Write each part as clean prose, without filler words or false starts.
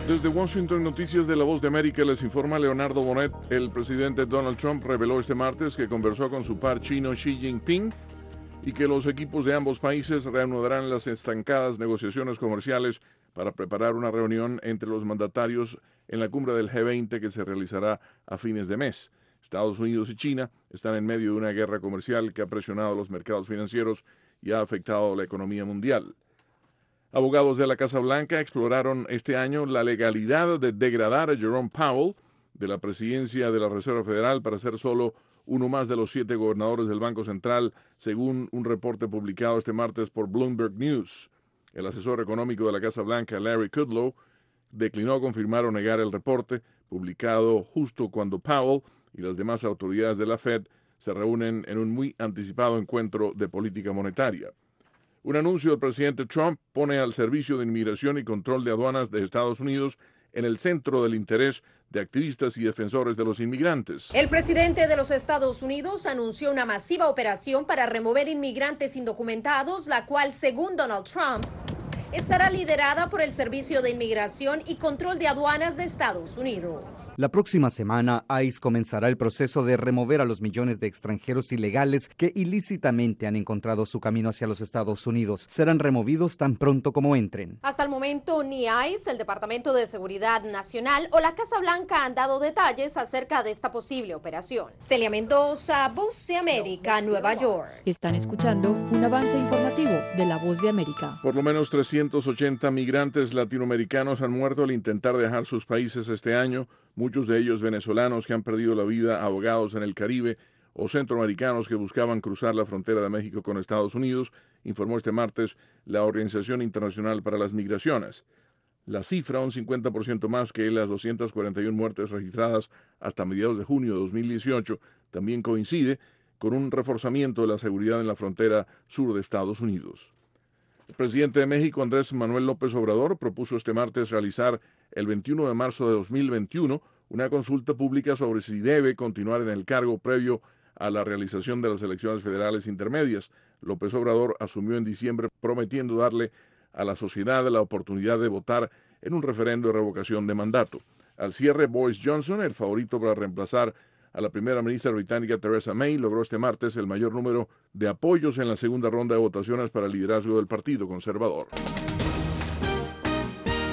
Desde Washington, Noticias de la Voz de América, les informa Leonardo Bonet. El presidente Donald Trump reveló este martes que conversó con su par chino Xi Jinping y que los equipos de ambos países reanudarán las estancadas negociaciones comerciales para preparar una reunión entre los mandatarios en la cumbre del G20 que se realizará a fines de mes. Estados Unidos y China están en medio de una guerra comercial que ha presionado los mercados financieros y ha afectado la economía mundial. Abogados de la Casa Blanca exploraron este año la legalidad de degradar a Jerome Powell de la presidencia de la Reserva Federal para ser solo uno más de los 7 gobernadores del Banco Central, según un reporte publicado este martes por Bloomberg News. El asesor económico de la Casa Blanca, Larry Kudlow, declinó confirmar o negar el reporte, publicado justo cuando Powell y las demás autoridades de la Fed se reúnen en un muy anticipado encuentro de política monetaria. Un anuncio del presidente Trump pone al Servicio de Inmigración y Control de Aduanas de Estados Unidos en el centro del interés de activistas y defensores de los inmigrantes. El presidente de los Estados Unidos anunció una masiva operación para remover inmigrantes indocumentados, la cual, según Donald Trump, estará liderada por el Servicio de Inmigración y Control de Aduanas de Estados Unidos. La próxima semana, ICE comenzará el proceso de remover a los millones de extranjeros ilegales que ilícitamente han encontrado su camino hacia los Estados Unidos. Serán removidos tan pronto como entren. Hasta el momento, ni ICE, el Departamento de Seguridad Nacional o la Casa Blanca han dado detalles acerca de esta posible operación. Celia Mendoza, Voz de América, Nueva York. Están escuchando un avance informativo de la Voz de América. Por lo menos 380 migrantes latinoamericanos han muerto al intentar dejar sus países este año, muchos de ellos venezolanos que han perdido la vida ahogados en el Caribe o centroamericanos que buscaban cruzar la frontera de México con Estados Unidos, informó este martes la Organización Internacional para las Migraciones. La cifra, un 50% más que las 241 muertes registradas hasta mediados de junio de 2018, también coincide con un reforzamiento de la seguridad en la frontera sur de Estados Unidos. El presidente de México, Andrés Manuel López Obrador, propuso este martes realizar el 21 de marzo de 2021 una consulta pública sobre si debe continuar en el cargo previo a la realización de las elecciones federales intermedias. López Obrador asumió en diciembre prometiendo darle a la sociedad la oportunidad de votar en un referendo de revocación de mandato. Al cierre, Boris Johnson, el favorito para reemplazar a la primera ministra británica Theresa May, logró este martes el mayor número de apoyos en la segunda ronda de votaciones para el liderazgo del Partido Conservador.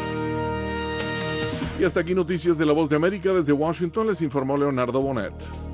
Y hasta aquí Noticias de la Voz de América. Desde Washington les informó Leonardo Bonet.